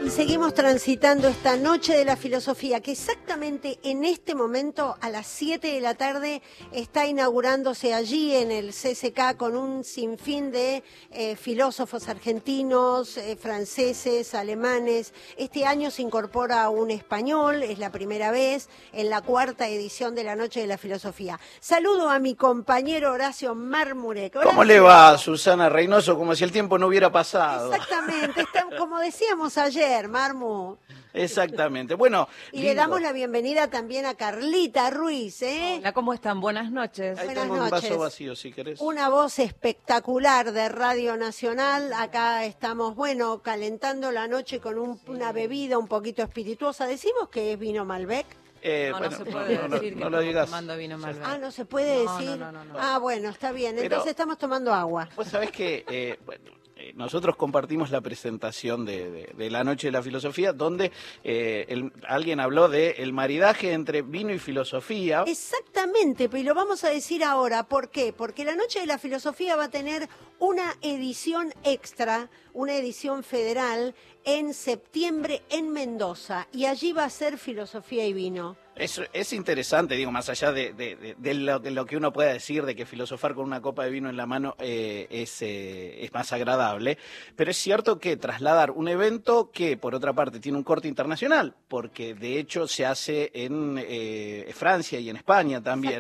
Y seguimos transitando esta noche de la filosofía, que exactamente en este momento, a las 7 de la tarde, está inaugurándose allí en el CCK con un sinfín de filósofos argentinos, franceses, alemanes. Este año se incorpora un español, es la primera vez, en la 4ª edición de la Noche de la Filosofía. Saludo a mi compañero Horacio Marmurek. ¿Cómo le va, Susana Reynoso? Como si el tiempo no hubiera pasado. Exactamente, como decíamos ayer, Marmu. Exactamente. Bueno, y le damos la bienvenida también a Carlita Ruiz, ¿eh? Hola, ¿cómo están? Buenas noches. Ahí Buenas tengo un noches. vaso vacío, si querés. Una voz espectacular de Radio Nacional. Acá estamos, bueno, calentando la noche con una bebida un poquito espirituosa. ¿Decimos que es vino Malbec? No se puede decir que no lo estamos digas. tomando vino Malbec. Ah, no se puede No, decir. no. Ah, bueno, está bien. Pero- Entonces estamos tomando agua. Vos sabés que nosotros compartimos la presentación de la Noche de la Filosofía, donde alguien habló del maridaje entre vino y filosofía. Exactamente, pero lo vamos a decir ahora. ¿Por qué? Porque la Noche de la Filosofía va a tener una edición extra, una edición federal, en septiembre en Mendoza. Y allí va a ser filosofía y vino. Es interesante, digo, más allá de lo que uno pueda decir, de que filosofar con una copa de vino en la mano es más agradable, pero es cierto que trasladar un evento que, por otra parte, tiene un corte internacional, porque de hecho se hace en Francia y en España también,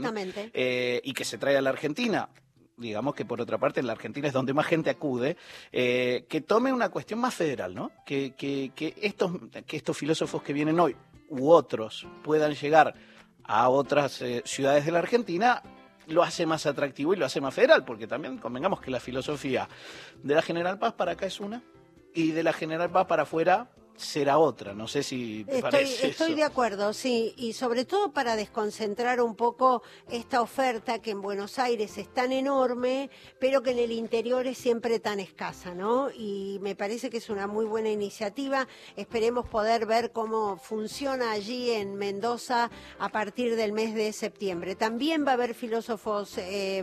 y que se trae a la Argentina. Digamos que por otra parte en la Argentina es donde más gente acude, que tome una cuestión más federal, ¿no? Que estos filósofos que vienen hoy u otros puedan llegar a otras ciudades de la Argentina, lo hace más atractivo y lo hace más federal, porque también convengamos que la filosofía de la General Paz para acá es una, y de la General Paz para afuera será otra. No sé si te parece Estoy eso. de acuerdo, sí, y sobre todo para desconcentrar un poco esta oferta que en Buenos Aires es tan enorme, pero que en el interior es siempre tan escasa, ¿no? Y me parece que es una muy buena iniciativa. Esperemos poder ver cómo funciona allí en Mendoza a partir del mes de septiembre. También va a haber filósofos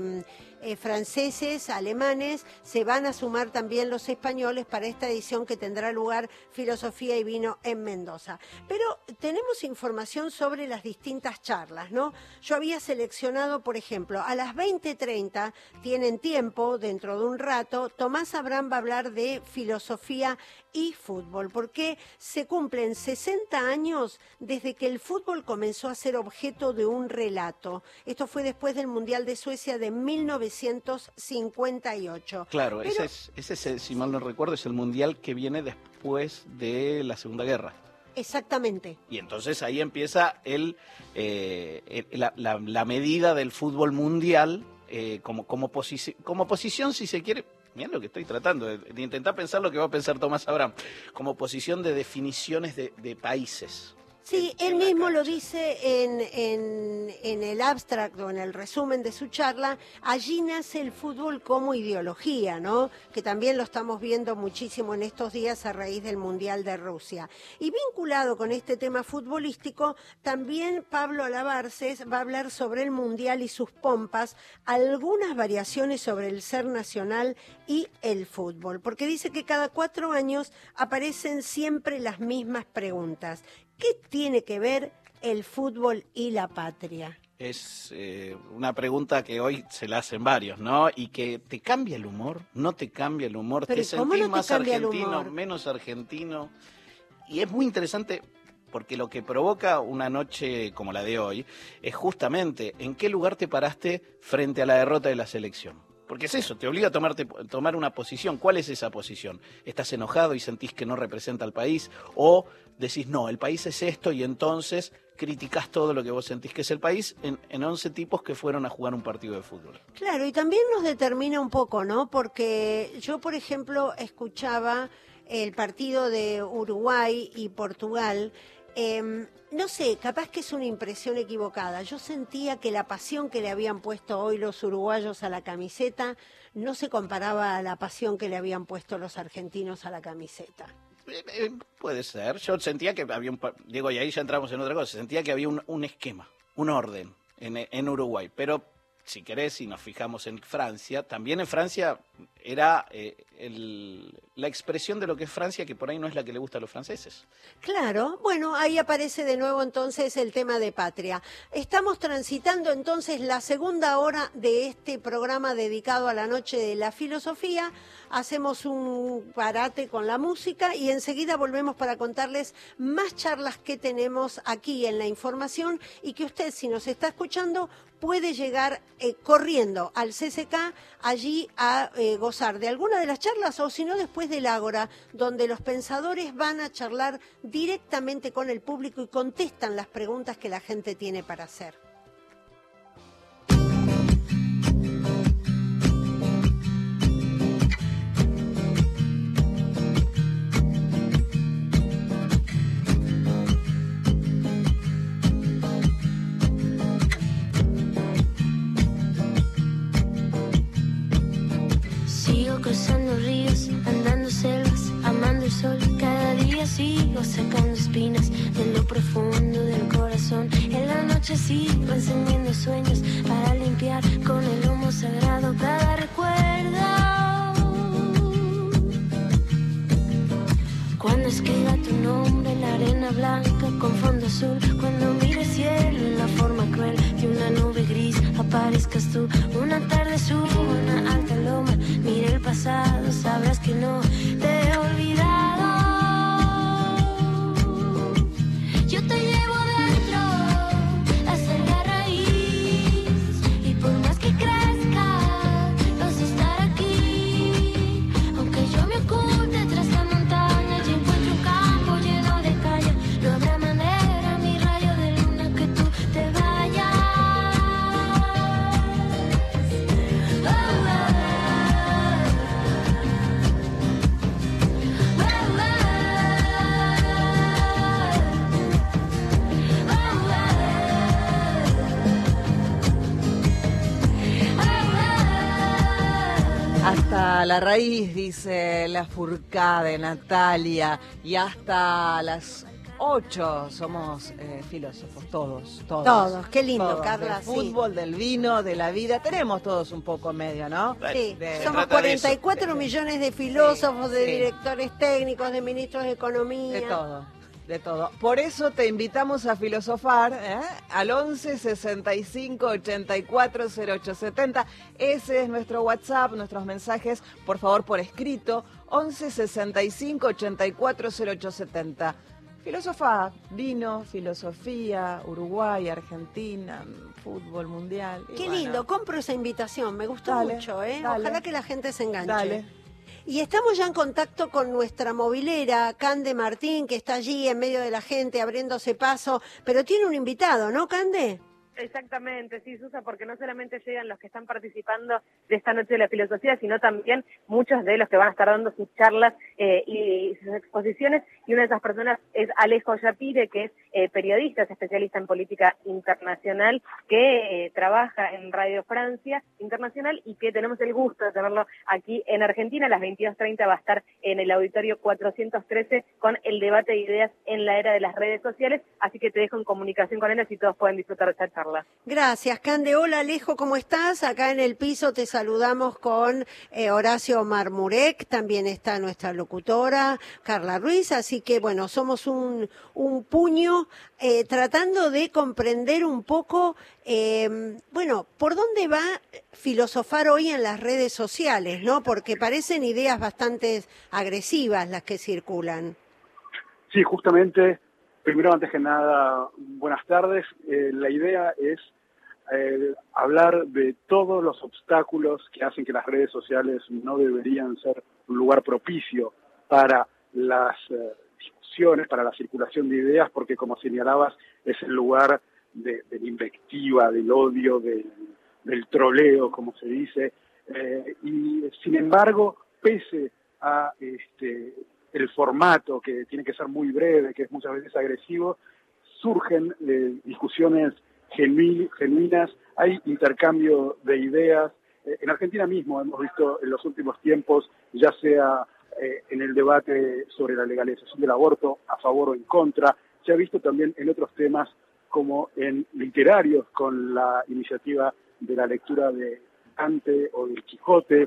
franceses, alemanes, se van a sumar también los españoles para esta edición que tendrá lugar Filosofía y Vino en Mendoza. Pero tenemos información sobre las distintas charlas, ¿no? Yo había seleccionado, por ejemplo, a las 20:30, tienen tiempo, dentro de un rato, Tomás Abraham va a hablar de filosofía y fútbol, porque se cumplen 60 años desde que el fútbol comenzó a ser objeto de un relato. Esto fue después del Mundial de Suecia de 1958. Claro, Pero, ese es, si mal no recuerdo, es el mundial que viene después de la Segunda Guerra. exactamente. Y entonces ahí empieza la medida del fútbol mundial como posición, si se quiere. Mirá lo que estoy tratando, de intentar pensar lo que va a pensar Tomás Abraham, como posición de definiciones de países. Sí, él mismo lo dice en el abstract o en el resumen de su charla. Allí nace el fútbol como ideología, ¿no? Que también lo estamos viendo muchísimo en estos días a raíz del Mundial de Rusia. Y vinculado con este tema futbolístico, también Pablo Alabarces va a hablar sobre el Mundial y sus pompas, algunas variaciones sobre el ser nacional y el fútbol, porque dice que cada 4 años aparecen siempre las mismas preguntas. ¿Qué tiene que ver el fútbol y la patria? Es una pregunta que hoy se la hacen varios, ¿no? Y que te cambia el humor, no te cambia el humor, Pero te ¿cómo sentís no te más cambia el argentino, humor? menos argentino. Y es muy interesante porque lo que provoca una noche como la de hoy es justamente en qué lugar te paraste frente a la derrota de la selección. Porque es eso, te obliga a tomar una posición. ¿Cuál es esa posición? ¿Estás enojado y sentís que no representa al país? ¿O decís, no, el país es esto y entonces criticás todo lo que vos sentís que es el país en 11 tipos que fueron a jugar un partido de fútbol? Claro, y también nos determina un poco, ¿no? Porque yo, por ejemplo, escuchaba el partido de Uruguay y Portugal. No sé, capaz que es una impresión equivocada. Yo sentía que la pasión que le habían puesto hoy los uruguayos a la camiseta no se comparaba a la pasión que le habían puesto los argentinos a la camiseta. Puede ser. Yo sentía que había Diego, y ahí ya entramos en otra cosa. Sentía que había un esquema, un orden en Uruguay. Pero si querés, si nos fijamos en Francia, también en Francia era la expresión de lo que es Francia, que por ahí no es la que le gusta a los franceses. Claro, bueno, ahí aparece de nuevo entonces el tema de patria. Estamos transitando entonces la segunda hora de este programa dedicado a la noche de la filosofía. Hacemos un parate con la música y enseguida volvemos para contarles más charlas que tenemos aquí en la información y que usted, si nos está escuchando, puede llegar corriendo al CCK allí a gozar de alguna de las charlas o si no después del Ágora, donde los pensadores van a charlar directamente con el público y contestan las preguntas que la gente tiene para hacer. Cruzando ríos, andando selvas, amando el sol. Cada día sigo sacando espinas de lo profundo del corazón. En la noche sigo encendiendo sueños para limpiar con el humo sagrado cada recuerdo. Cuando escriba tu nombre en la arena blanca con fondo azul, cuando mire el cielo en la forma cruel de una nube gris, aparezcas tú. Una tarde subo una alta loma, mire el pasado, sabrás que no te he olvidado. Yo te llevo dentro hasta la raíz y por más que crezca vas a estar aquí. Aunque yo me oculte tras la montaña y encuentro un campo lleno de caña, no habrá manera, mi rayo de luna, que tú te vayas. Hasta la raíz, dice la Furcade, Natalia, y hasta las 8 somos filósofos, todos. Todos, qué lindo, todos, Carla. Del fútbol, del vino, de la vida, tenemos todos un poco medio, ¿no? Sí, Se somos trata de eso. 44 millones de filósofos, Sí, de sí. directores técnicos, de ministros de Economía. De todo. De todo. Por eso te invitamos a filosofar al 11 65 84 08 70. Ese es nuestro WhatsApp, nuestros mensajes, por favor, por escrito. 11 65 84 08 70. Filosofar, vino, filosofía, Uruguay, Argentina, fútbol mundial. Y Qué bueno, lindo, compro esa invitación, me gustó Dale, mucho, ¿eh? dale. Ojalá que la gente se enganche. Dale. Y estamos ya en contacto con nuestra movilera, Cande Martín, que está allí en medio de la gente abriéndose paso, pero tiene un invitado, ¿no, Cande? Exactamente, sí, Susa, porque no solamente llegan los que están participando de esta noche de la filosofía, sino también muchos de los que van a estar dando sus charlas y sus exposiciones, y una de esas personas es Alejo Yapire, que es periodista, es especialista en política internacional, que trabaja en Radio Francia Internacional y que tenemos el gusto de tenerlo aquí en Argentina. A las 22:30 va a estar en el auditorio 413 con el debate de ideas en la era de las redes sociales, así que te dejo en comunicación con él, así todos pueden disfrutar de esta charla. Gracias, Cande. Hola, Alejo, ¿cómo estás? Acá en el piso te saludamos con Horacio Marmurek, también está nuestra locutora, Carla Ruiz, así que, bueno, somos un puño tratando de comprender un poco, bueno, por dónde va filosofar hoy en las redes sociales, ¿no? Porque parecen ideas bastante agresivas las que circulan. Sí, justamente. Primero, antes que nada, buenas tardes. La idea es hablar de todos los obstáculos que hacen que las redes sociales no deberían ser un lugar propicio para las discusiones, para la circulación de ideas, porque, como señalabas, es el lugar de la invectiva, del odio, del troleo, como se dice. Y, sin embargo, pese a el formato, que tiene que ser muy breve, que es muchas veces agresivo, surgen discusiones genuinas, hay intercambio de ideas. En Argentina mismo hemos visto en los últimos tiempos, ya sea en el debate sobre la legalización del aborto, a favor o en contra, se ha visto también en otros temas como en literarios, con la iniciativa de la lectura de Dante o del Quijote.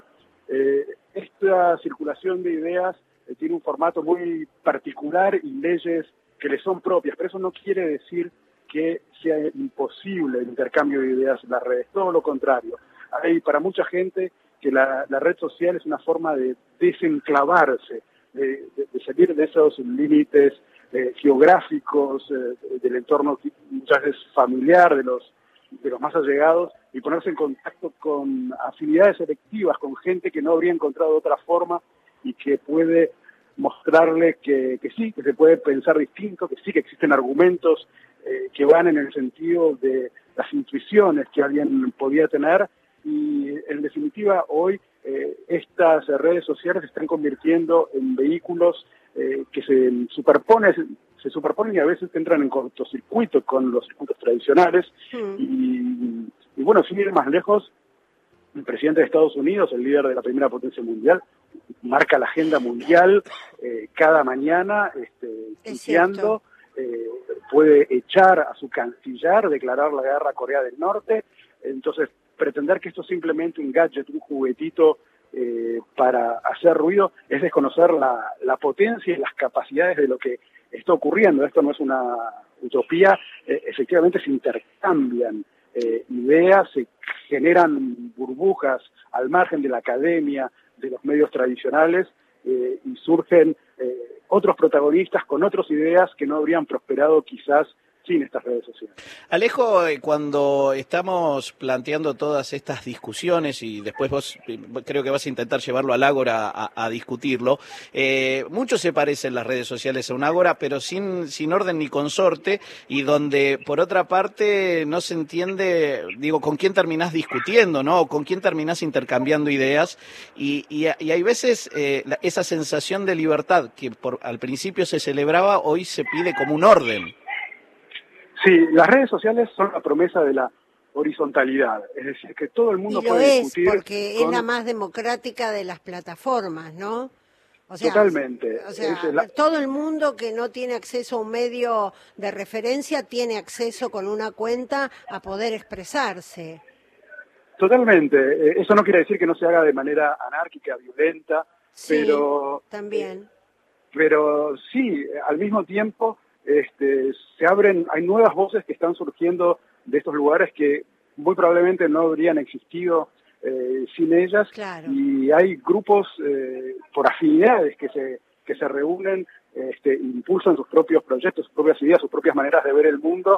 Esta circulación de ideas tiene un formato muy particular y leyes que le son propias, pero eso no quiere decir que sea imposible el intercambio de ideas en las redes, todo lo contrario. Hay para mucha gente que la red social es una forma de desenclavarse, de salir de esos límites geográficos, del entorno muchas veces familiar, de los más allegados, y ponerse en contacto con afinidades selectivas, con gente que no habría encontrado otra forma y que puede mostrarle que sí, que se puede pensar distinto, que sí, que existen argumentos que van en el sentido de las intuiciones que alguien podía tener, y en definitiva hoy estas redes sociales se están convirtiendo en vehículos que se superponen y a veces entran en cortocircuito con los circuitos tradicionales. Y bueno, sin ir más lejos, el presidente de Estados Unidos, el líder de la primera potencia mundial, marca la agenda mundial cada mañana, tuiteando, puede echar a su canciller, declarar la guerra a Corea del Norte. Entonces, pretender que esto es simplemente un gadget, un juguetito para hacer ruido, es desconocer la potencia y las capacidades de lo que está ocurriendo. Esto no es una utopía, efectivamente se intercambian ideas, se generan burbujas al margen de la academia, de los medios tradicionales, y surgen otros protagonistas con otras ideas que no habrían prosperado quizás sin estas redes sociales. Alejo, cuando estamos planteando todas estas discusiones, y después vos creo que vas a intentar llevarlo al Ágora a discutirlo, mucho se parecen las redes sociales a un Ágora, pero sin orden ni consorte, y donde por otra parte no se entiende, digo, con quién terminás discutiendo, ¿no? O con quién terminás intercambiando ideas, y hay veces esa sensación de libertad que al principio se celebraba, hoy se pide como un orden. Sí, las redes sociales son la promesa de la horizontalidad, es decir, que todo el mundo puede discutir. Porque es la más democrática de las plataformas, ¿no? O sea, totalmente. O sea, todo el mundo que no tiene acceso a un medio de referencia tiene acceso con una cuenta a poder expresarse. Totalmente. Eso no quiere decir que no se haga de manera anárquica, violenta, Sí, pero también. Pero sí, al mismo tiempo hay nuevas voces que están surgiendo de estos lugares que muy probablemente no habrían existido sin ellas. Claro. Y hay grupos por afinidades que se reúnen, impulsan sus propios proyectos, sus propias ideas, sus propias maneras de ver el mundo,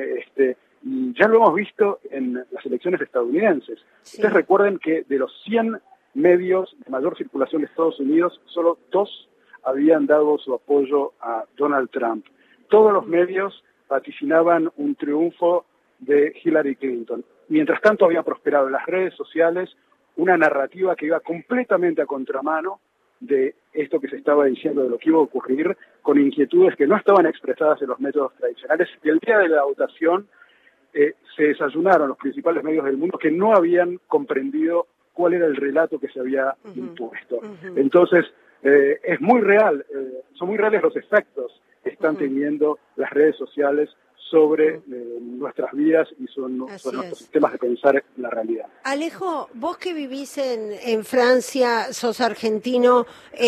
y ya lo hemos visto en las elecciones estadounidenses. Sí. Ustedes recuerden que de los 100 medios de mayor circulación de Estados Unidos, solo 2 habían dado su apoyo a Donald Trump. Todos los medios vaticinaban un triunfo de Hillary Clinton. Mientras tanto, había prosperado en las redes sociales una narrativa que iba completamente a contramano de esto que se estaba diciendo, de lo que iba a ocurrir, con inquietudes que no estaban expresadas en los métodos tradicionales. Y el día de la votación se desayunaron los principales medios del mundo que no habían comprendido cuál era el relato que se había impuesto. Entonces, es muy real, son muy reales los efectos que están teniendo las redes sociales sobre nuestras vidas y sobre nuestros sistemas de pensar la realidad. Alejo, vos que vivís en Francia, sos argentino,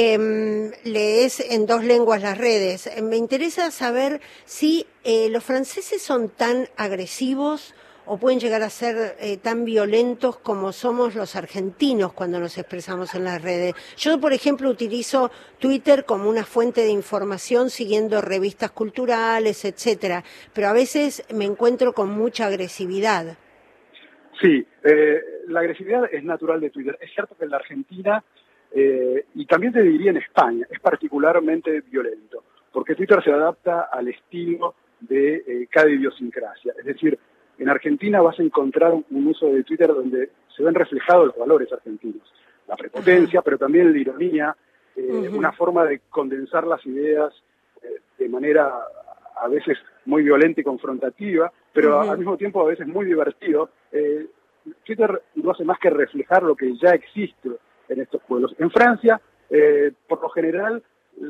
lees en 2 lenguas las redes. Me interesa saber si los franceses son tan agresivos o pueden llegar a ser tan violentos como somos los argentinos cuando nos expresamos en las redes. Yo, por ejemplo, utilizo Twitter como una fuente de información siguiendo revistas culturales, etcétera, pero a veces me encuentro con mucha agresividad. Sí, la agresividad es natural de Twitter. Es cierto que en la Argentina, y también te diría en España, es particularmente violento, porque Twitter se adapta al estilo de cada idiosincrasia. Es decir, en Argentina vas a encontrar un uso de Twitter donde se ven reflejados los valores argentinos. La prepotencia, pero también la ironía, una forma de condensar las ideas de manera a veces muy violenta y confrontativa, pero al mismo tiempo a veces muy divertido. Twitter no hace más que reflejar lo que ya existe en estos pueblos. En Francia, por lo general,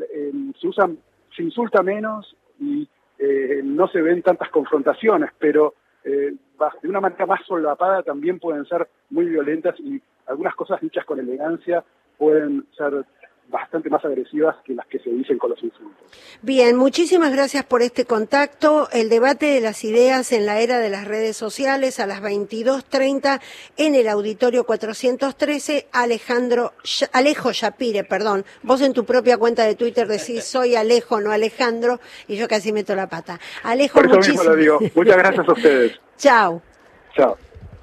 se insulta menos y no se ven tantas confrontaciones, pero de una manera más solapada también pueden ser muy violentas, y algunas cosas dichas con elegancia pueden ser bastante más agresivas que las que se dicen con los insultos. Bien, muchísimas gracias por este contacto. El debate de las ideas en la era de las redes sociales a las 22:30 en el auditorio 413. Alejo Shapire, perdón. Vos en tu propia cuenta de Twitter decís soy Alejo, no Alejandro, y yo casi meto la pata. Alejo, por eso mismo lo digo. Muchas gracias a ustedes. Chao. Chao.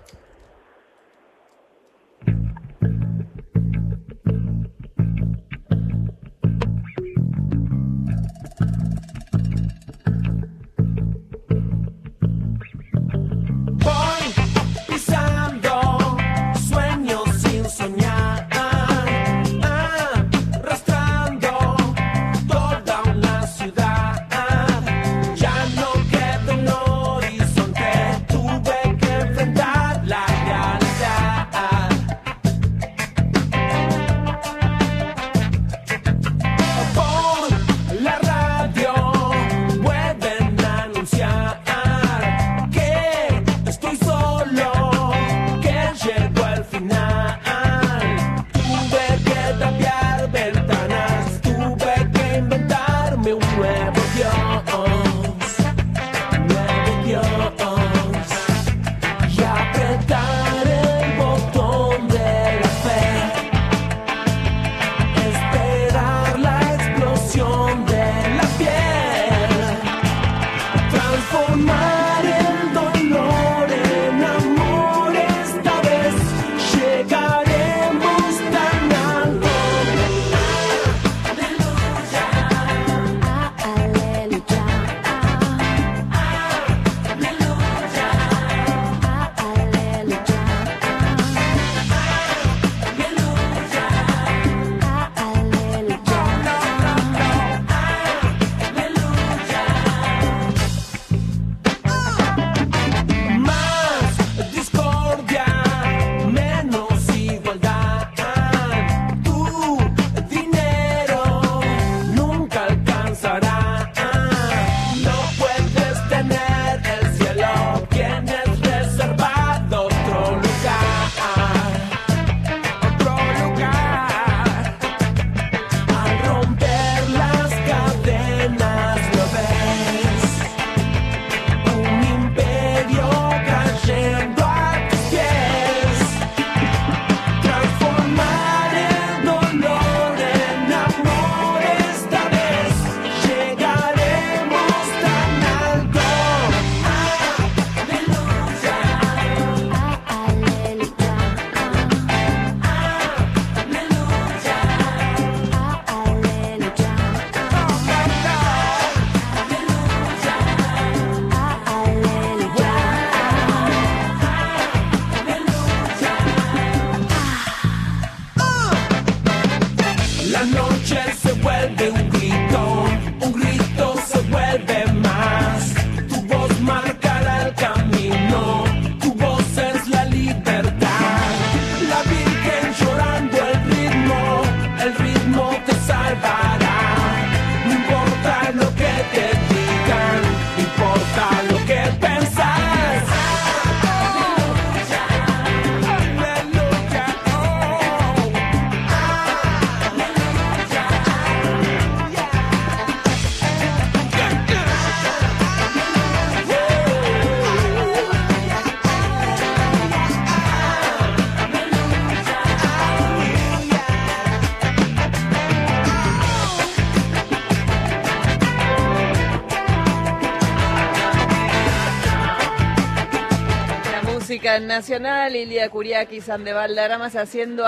música nacional, Ilia Kuriaki, Sandoval Daramas haciendo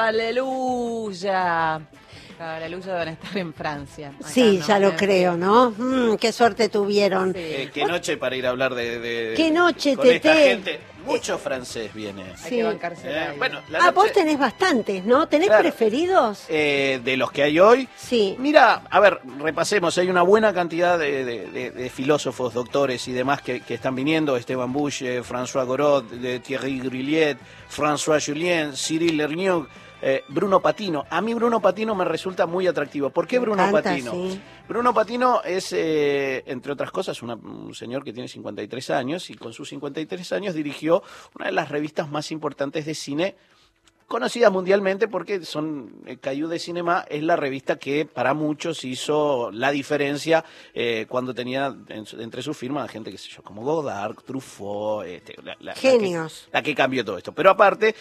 Aleluya. Aleluya deben estar en Francia. Acá Sí, no, ya lo creo, ¿no? Qué suerte tuvieron. Sí. Qué noche para ir a hablar de Qué noche, con esta Teté. gente. Mucho francés viene. Hay Sí. que bancarse Bueno, la Ah, vos noche, tenés bastantes, ¿no? ¿Tenés Claro. preferidos? de los que hay hoy. Sí. Mira, a ver, repasemos. Hay una buena cantidad de filósofos, doctores y demás que están viniendo. Esteban Buche, François Gorod, Thierry Grillet, François Julien, Cyril Lerniuk. Bruno Patino. A mí Bruno Patino me resulta muy atractivo. ¿Por qué Bruno Patino? Sí. Bruno Patino es, entre otras cosas, un señor que tiene 53 años y con sus 53 años dirigió una de las revistas más importantes de cine conocidas mundialmente porque Cahiers de Cinema es la revista que para muchos hizo la diferencia cuando tenía entre sus firmas gente, qué sé yo, como Godard, Truffaut, Genios. La que cambió todo esto. Pero aparte,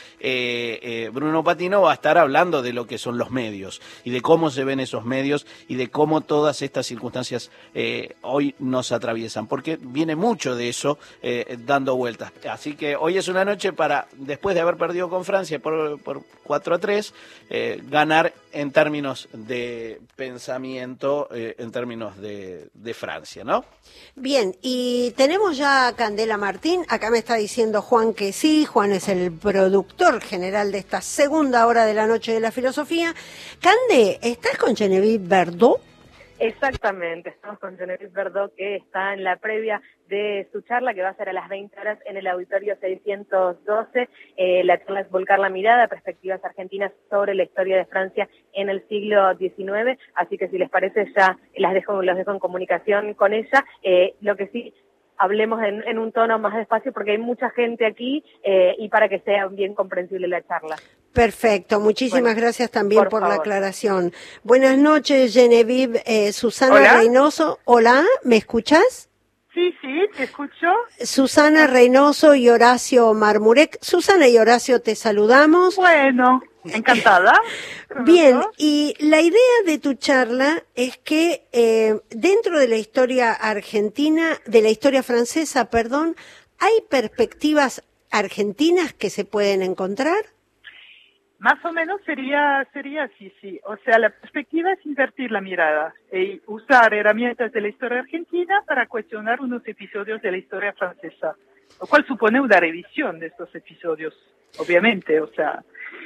Bruno Patino va a estar hablando de lo que son los medios y de cómo se ven esos medios y de cómo todas estas circunstancias hoy nos atraviesan, porque viene mucho de eso dando vueltas. Así que hoy es una noche para, después de haber perdido con Francia por 4-3, ganar en términos de pensamiento, en términos de Francia, ¿no? Bien, y tenemos ya a Candela Martín. Acá me está diciendo Juan que sí. Juan es el productor general de esta segunda hora de la Noche de la Filosofía. Cande, ¿estás con Genevieve Berdot? Exactamente, estamos con Genevieve Berdot, que está en la previa de su charla, que va a ser a las 20 horas en el auditorio 612. La charla es Volcar la mirada, perspectivas argentinas sobre la historia de Francia en el siglo XIX, así que si les parece ya los dejo en comunicación con ella. Lo que sí, hablemos en un tono más despacio porque hay mucha gente aquí y para que sea bien comprensible la charla. Perfecto, muchísimas gracias también por la favor. aclaración. Buenas noches, Genevieve. Susana Hola. Reynoso. Hola, ¿me escuchás? Sí, te escucho. Susana Reynoso y Horacio Marmurek. Susana y Horacio, te saludamos. Bueno, encantada. Bien, ¿No? y la idea de tu charla es que dentro de la historia argentina, de la historia francesa, perdón, ¿hay perspectivas argentinas que se pueden encontrar? Más o menos sería así, sí. O sea, la perspectiva es invertir la mirada y usar herramientas de la historia argentina para cuestionar unos episodios de la historia francesa, lo cual supone una revisión de estos episodios, obviamente. O sea,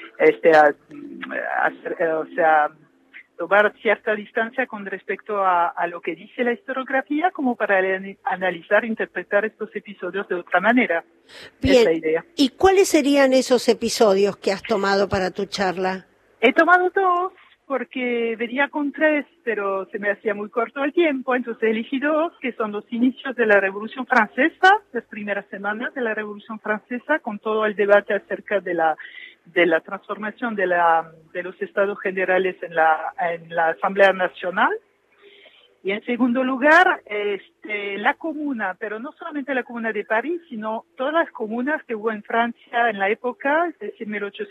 tomar cierta distancia con respecto a lo que dice la historiografía como para analizar e interpretar estos episodios de otra manera. Bien, Es la idea. ¿y cuáles serían esos episodios que has tomado para tu charla? He tomado dos porque venía con tres, pero se me hacía muy corto el tiempo, entonces elegí dos, que son los inicios de la Revolución Francesa, las primeras semanas de la Revolución Francesa, con todo el debate acerca de la transformación de los estados generales en la Asamblea Nacional. Y en segundo lugar, la comuna, pero no solamente la comuna de París, sino todas las comunas que hubo en Francia en la época, es decir,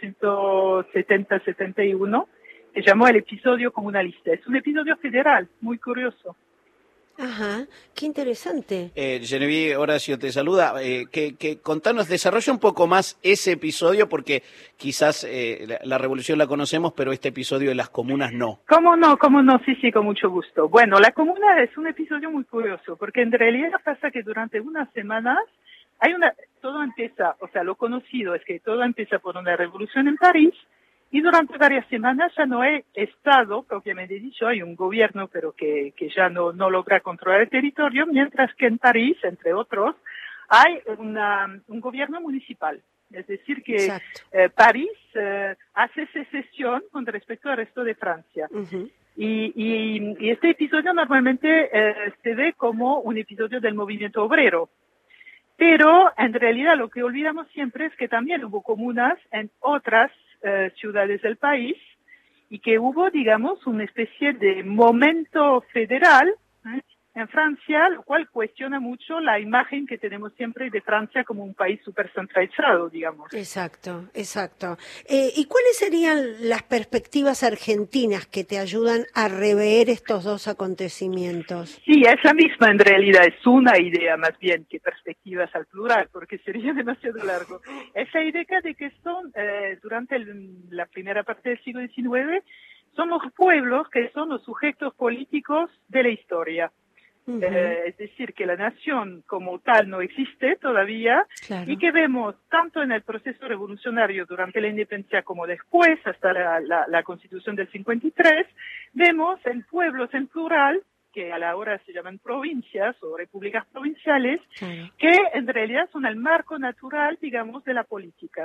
1870-71, se llamó el episodio comunalista. Es un episodio federal, muy curioso. Ajá, qué interesante. Genevieve, Horacio te saluda. Contanos, desarrolla un poco más ese episodio, porque quizás la revolución la conocemos, pero este episodio de las comunas no. ¿Cómo no? Sí, con mucho gusto. Bueno, la comuna es un episodio muy curioso, porque en realidad pasa que durante unas semanas todo empieza, o sea, lo conocido es que todo empieza por una revolución en París, y durante varias semanas ya no hay Estado, propiamente dicho, hay un gobierno, pero que ya no logra controlar el territorio, mientras que en París, entre otros, hay un gobierno municipal. Es decir, que París hace secesión con respecto al resto de Francia. Uh-huh. Y este episodio normalmente se ve como un episodio del movimiento obrero. Pero en realidad lo que olvidamos siempre es que también hubo comunas en otras ciudades del país y que hubo, digamos, una especie de momento federal en Francia, lo cual cuestiona mucho la imagen que tenemos siempre de Francia como un país súper centralizado, digamos. Exacto. ¿Y cuáles serían las perspectivas argentinas que te ayudan a rever estos dos acontecimientos? Sí, es la misma en realidad, es una idea más bien que perspectivas al plural, porque sería demasiado largo. Es la idea de que son, durante la primera parte del siglo XIX, son los pueblos que son los sujetos políticos de la historia. Uh-huh. Es decir, que la nación como tal no existe todavía, Claro. y que vemos tanto en el proceso revolucionario durante la independencia como después, hasta la Constitución del 53, vemos en pueblos en plural, que a la hora se llaman provincias o repúblicas provinciales, Claro. que en realidad son el marco natural, digamos, de la política.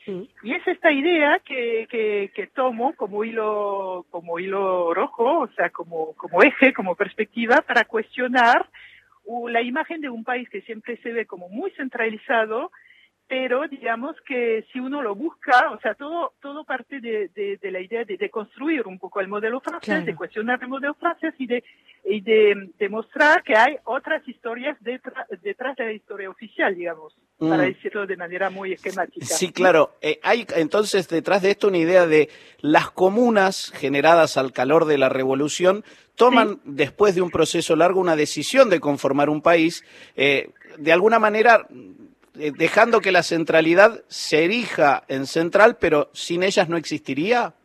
Y es esta idea que tomo como hilo rojo, o sea, como eje, como perspectiva para cuestionar la imagen de un país que siempre se ve como muy centralizado, pero digamos que si uno lo busca, o sea, todo parte de la idea de construir un poco el modelo francés, Claro. de cuestionar el modelo francés y de demostrar que hay otras historias detrás de la historia oficial, digamos, para decirlo de manera muy esquemática. Sí, claro. Hay entonces detrás de esto una idea de las comunas generadas al calor de la revolución toman después de un proceso largo una decisión de conformar un país, de alguna manera dejando que la centralidad se erija en central, pero sin ellas no existiría.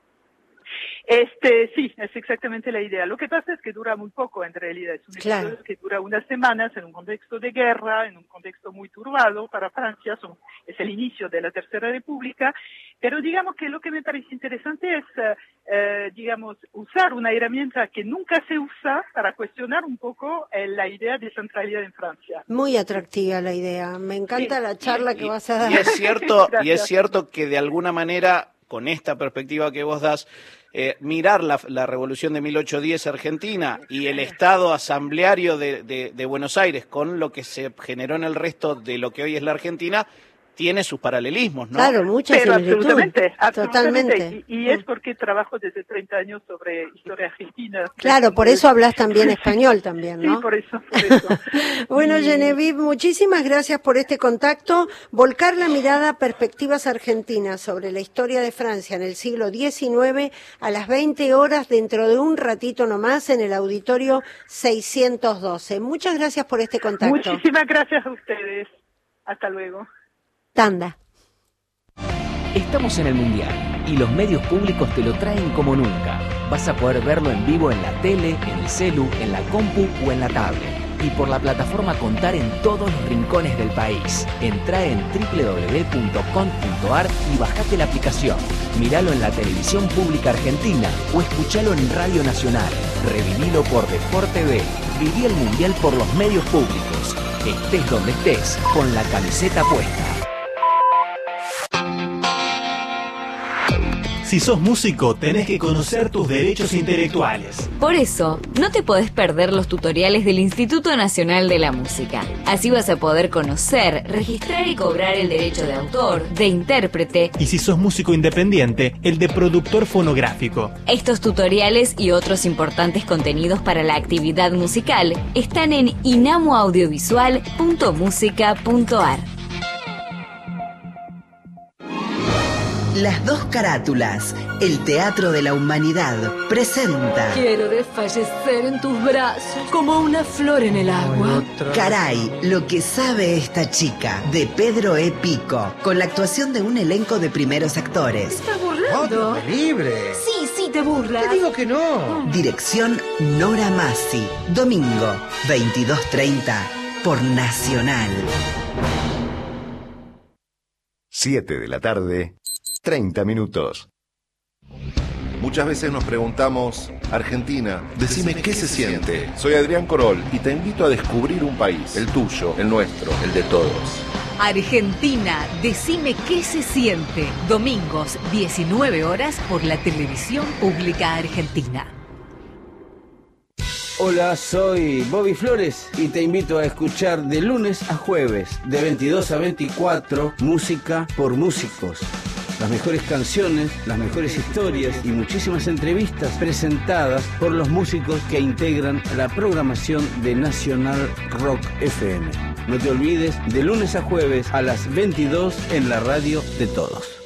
Sí, es exactamente la idea. Lo que pasa es que dura muy poco, en realidad. Es un Claro. episodio que dura unas semanas en un contexto de guerra, en un contexto muy turbado para Francia. Es el inicio de la Tercera República. Pero digamos que lo que me parece interesante es, digamos, usar una herramienta que nunca se usa para cuestionar un poco la idea de centralidad en Francia. Muy atractiva la idea. Me encanta Sí, la charla que vas a dar. Y es cierto, Gracias. que de alguna manera, con esta perspectiva que vos das, mirar la revolución de 1810 Argentina y el estado asambleario de Buenos Aires con lo que se generó en el resto de lo que hoy es la Argentina, tiene sus paralelismos, ¿no? Claro, mucha Pero similitud. absolutamente. Totalmente. Y es porque trabajo desde 30 años sobre historia argentina. Claro, por eso hablas también español también, ¿no? Sí, por eso. Bueno, Genevieve, muchísimas gracias por este contacto. Volcar la mirada a perspectivas argentinas sobre la historia de Francia en el siglo XIX a las 20 horas dentro de un ratito nomás en el auditorio 612. Muchas gracias por este contacto. Muchísimas gracias a ustedes. Hasta luego. Tanda. Estamos en el Mundial y los medios públicos te lo traen como nunca. Vas a poder verlo en vivo en la tele, en el celu, en la compu o en la tablet. Y por la plataforma Contar en todos los rincones del país. Entrá en www.con.ar y bajate la aplicación. Míralo en la televisión pública argentina o escuchalo en Radio Nacional. Revivilo por Deport TV. Viví el Mundial por los medios públicos. Estés donde estés, con la camiseta puesta. Si sos músico, tenés que conocer tus derechos intelectuales. Por eso, no te podés perder los tutoriales del Instituto Nacional de la Música. Así vas a poder conocer, registrar y cobrar el derecho de autor, de intérprete. Y si sos músico independiente, el de productor fonográfico. Estos tutoriales y otros importantes contenidos para la actividad musical están en inamoaudiovisual.musica.ar. Las dos carátulas, el Teatro de la Humanidad, presenta Quiero desfallecer en tus brazos como una flor en el agua. Caray, lo que sabe esta chica, de Pedro E. Pico, con la actuación de un elenco de primeros actores. ¿Estás burlando? ¡Libre! Sí, te burlas. Te digo que no. Dirección Nora Massi, domingo, 22:30, por Nacional. 7 de la tarde, 30 minutos. Muchas veces nos preguntamos, Argentina, decime qué se siente. Soy Adrián Corol y te invito a descubrir un país, el tuyo, el nuestro, el de todos. Argentina, decime qué se siente. Domingos, 19 horas por la televisión pública argentina. Hola, soy Bobby Flores y te invito a escuchar de lunes a jueves, de 22 a 24, música por músicos. Las mejores canciones, las mejores historias y muchísimas entrevistas presentadas por los músicos que integran la programación de Nacional Rock FM. No te olvides, de lunes a jueves a las 22 en la radio de todos.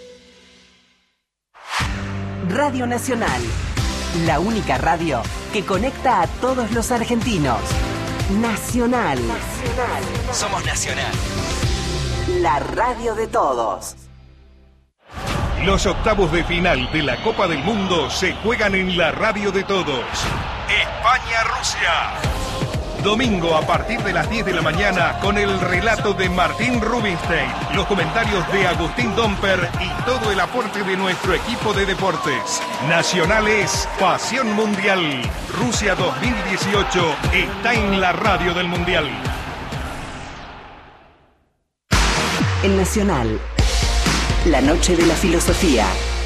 Radio Nacional, la única radio que conecta a todos los argentinos. Nacional. Somos Nacional. La radio de todos. Los octavos de final de la Copa del Mundo se juegan en la radio de todos. España-Rusia. Domingo a partir de las 10 de la mañana con el relato de Martín Rubinstein, los comentarios de Agustín Domper y todo el aporte de nuestro equipo de deportes. Nacional es Pasión Mundial. Rusia 2018 está en la radio del Mundial. En Nacional, La noche de la filosofía.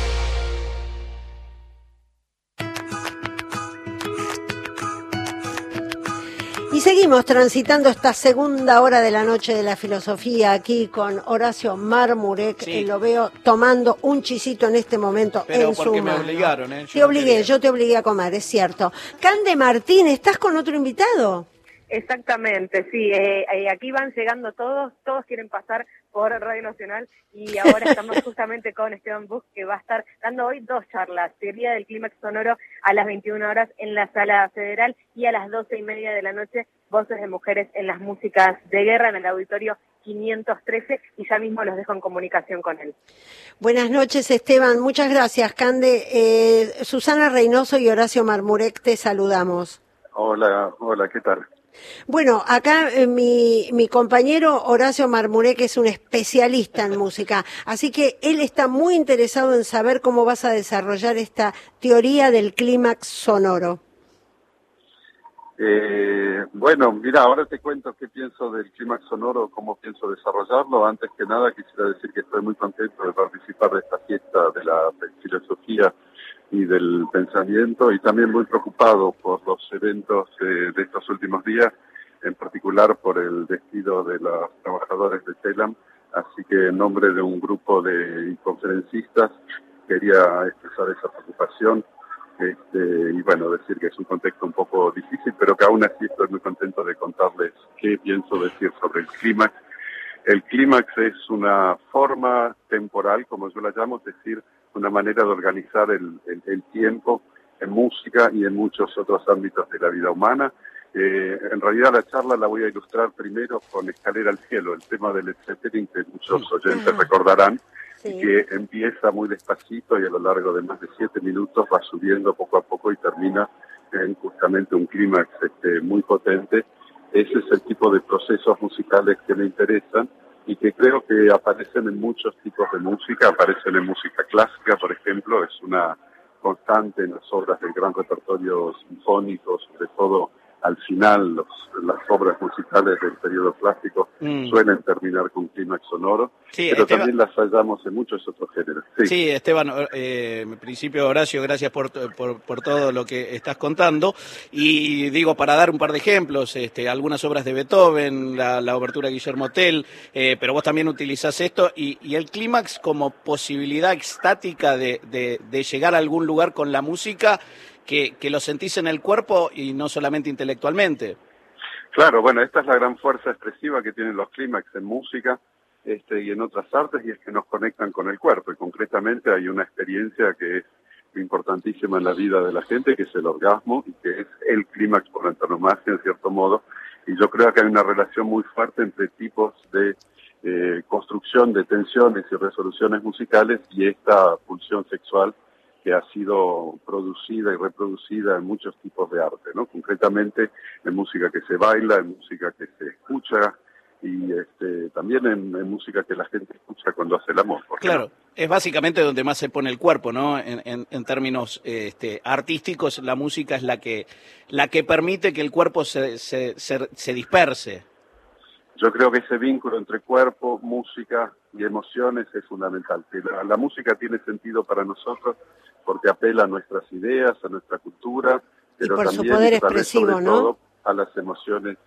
Y seguimos transitando esta segunda hora de la noche de la filosofía aquí con Horacio Marmurek. Sí. Lo veo tomando un chisito en este momento Pero en su porque me mano. obligaron, ¿eh? Yo te obligué a comer, es cierto. Cande Martín, ¿estás con otro invitado? Exactamente, sí. Aquí van llegando todos quieren pasar por Radio Nacional y ahora estamos justamente con Esteban Buch, que va a estar dando hoy 2 charlas. Teoría del clímax sonoro a las 21 horas en la Sala Federal y a las 12:30 de la noche, Voces de Mujeres en las Músicas de Guerra en el Auditorio 513, y ya mismo los dejo en comunicación con él. Buenas noches, Esteban. Muchas gracias, Cande. Susana Reynoso y Horacio Marmurek, te saludamos. Hola, ¿qué tal? Bueno, acá mi compañero Horacio Marmurek es un especialista en música, así que él está muy interesado en saber cómo vas a desarrollar esta teoría del clímax sonoro. Bueno, mira, ahora te cuento qué pienso del clímax sonoro, cómo pienso desarrollarlo. Antes que nada quisiera decir que estoy muy contento de participar de esta fiesta de la filosofía y del pensamiento, y también muy preocupado por los eventos de estos últimos días, en particular por el despido de los trabajadores de Telam. Así que en nombre de un grupo de conferencistas quería expresar esa preocupación y bueno, decir que es un contexto un poco difícil, pero que aún así estoy muy contento de contarles qué pienso decir sobre el clímax. El clímax es una forma temporal, como yo la llamo, es decir, una manera de organizar el tiempo en música y en muchos otros ámbitos de la vida humana. En realidad la charla la voy a ilustrar primero con Escalera al Cielo, el tema del Led Zeppelin que muchos oyentes recordarán, y que empieza muy despacito y a lo largo de más de 7 minutos va subiendo poco a poco y termina en justamente un clímax muy potente. Ese es el tipo de procesos musicales que me interesan y que creo que aparecen en muchos tipos de música. Aparecen en música clásica, por ejemplo, es una constante en las obras del gran repertorio sinfónico, sobre todo al final las obras musicales del periodo clásico suelen terminar con clímax sonoro, sí, pero Esteban, también las hallamos en muchos otros géneros. Sí, Esteban, en principio, Horacio, gracias por todo lo que estás contando. Y digo, para dar un par de ejemplos, algunas obras de Beethoven, la obertura de Guillermo Tell, pero vos también utilizás esto, y el clímax como posibilidad extática de llegar a algún lugar con la música, que lo sentís en el cuerpo y no solamente intelectualmente. Claro, bueno, esta es la gran fuerza expresiva que tienen los clímax en música y en otras artes, y es que nos conectan con el cuerpo, y concretamente hay una experiencia que es importantísima en la vida de la gente, que es el orgasmo, y que es el clímax por antonomasia, en cierto modo, y yo creo que hay una relación muy fuerte entre tipos de construcción de tensiones y resoluciones musicales y esta pulsión sexual que ha sido producida y reproducida en muchos tipos de arte, ¿no? Concretamente en música que se baila, en música que se escucha y también en música que la gente escucha cuando hace el amor. Claro, es básicamente donde más se pone el cuerpo, ¿no? En términos artísticos, la música es la que permite que el cuerpo se disperse. Yo creo que ese vínculo entre cuerpo, música y emociones es fundamental. Que la música tiene sentido para nosotros porque apela a nuestras ideas, a nuestra cultura, pero y por también, su poder y tal vez expresivo, sobre ¿no? todo, a las emociones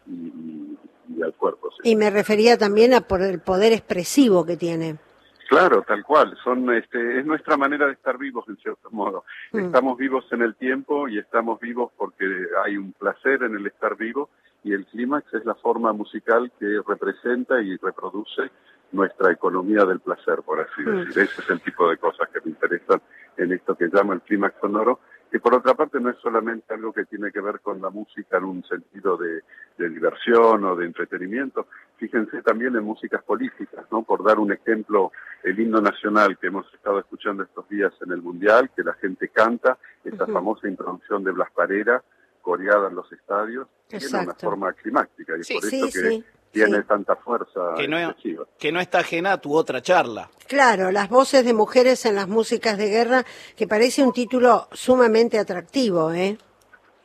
y al cuerpo. Sí. Y me refería también a por el poder expresivo que tiene. Claro, tal cual. Es nuestra manera de estar vivos, en cierto modo. Estamos vivos en el tiempo y estamos vivos porque hay un placer en el estar vivo, y el clímax es la forma musical que representa y reproduce nuestra economía del placer, por así decir. Ese es el tipo de cosas que me interesan en esto que llama el clímax sonoro, que por otra parte no es solamente algo que tiene que ver con la música en un sentido de diversión o de entretenimiento. Fíjense también en músicas políticas, ¿no? Por dar un ejemplo, el himno nacional que hemos estado escuchando estos días en el Mundial, que la gente canta, esa famosa introducción de Blas Parera, coreada en los estadios, tiene una forma climática, y por eso que tiene tanta fuerza expresiva. Que no está ajena a tu otra charla. Claro, las voces de mujeres en las músicas de guerra, que parece un título sumamente atractivo, ¿eh?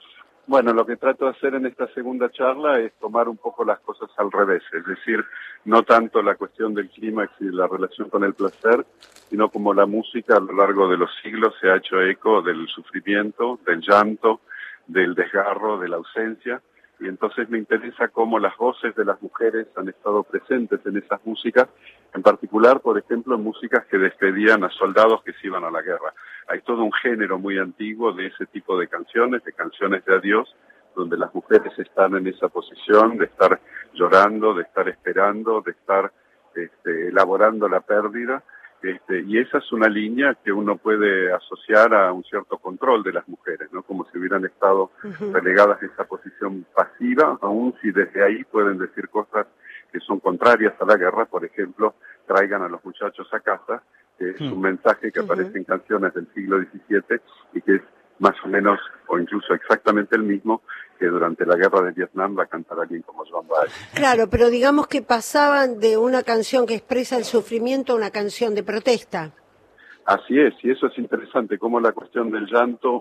Bueno, lo que trato de hacer en esta segunda charla es tomar un poco las cosas al revés, es decir, no tanto la cuestión del clímax y la relación con el placer, sino como la música a lo largo de los siglos se ha hecho eco del sufrimiento, del llanto, del desgarro, de la ausencia, y entonces me interesa cómo las voces de las mujeres han estado presentes en esas músicas, en particular, por ejemplo, en músicas que despedían a soldados que se iban a la guerra. Hay todo un género muy antiguo de ese tipo de canciones de adiós, donde las mujeres están en esa posición de estar llorando, de estar esperando, de estar elaborando la pérdida, y esa es una línea que uno puede asociar a un cierto control de las mujeres, ¿no? Como si hubieran estado relegadas a esa posición pasiva, aun si desde ahí pueden decir cosas que son contrarias a la guerra, por ejemplo, traigan a los muchachos a casa, que es un mensaje que aparece en canciones del siglo XVII y que es más o menos, o incluso exactamente el mismo, que durante la guerra de Vietnam va a cantar alguien como Joan Baez. Claro, pero digamos que pasaban de una canción que expresa el sufrimiento a una canción de protesta. Así es, y eso es interesante, cómo la cuestión del llanto